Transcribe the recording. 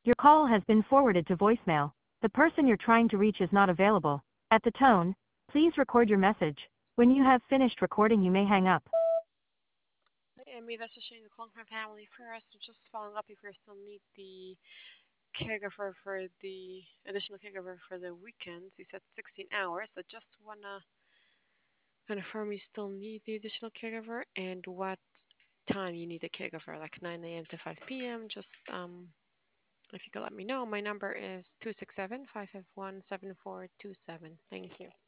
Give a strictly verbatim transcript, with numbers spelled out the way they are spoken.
Your call has been forwarded to voicemail. The person you're trying to reach is not available. At the tone, please record your message. When you have finished recording, you may hang up. Hey, Amy, this is Shane calling from Family First. I'm just following up if you still need the caregiver for the additional caregiver for the weekends. You said sixteen hours. I just wanna confirm you still need the additional caregiver and what time you need the caregiver, like nine a m to five p m. Just um, if you could let me know. My number is two six seven, five five one, seven four two seven. Thank you.